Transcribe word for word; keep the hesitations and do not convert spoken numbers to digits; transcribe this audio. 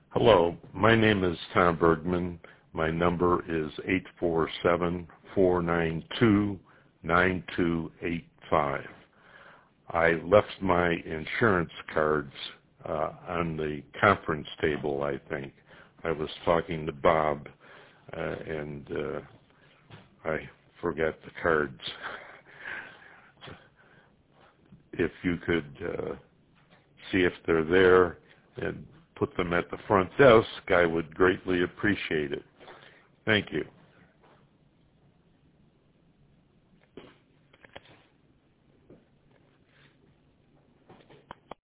Hello, my name is Tom Bergman. My number is eight four seven, four nine two, nine two eight five. I left my insurance cards uh, on the conference table, I think. I was talking to Bob, uh, and uh, I forgot the cards. If you could uh, see if they're there and put them at the front desk, I would greatly appreciate it. Thank you.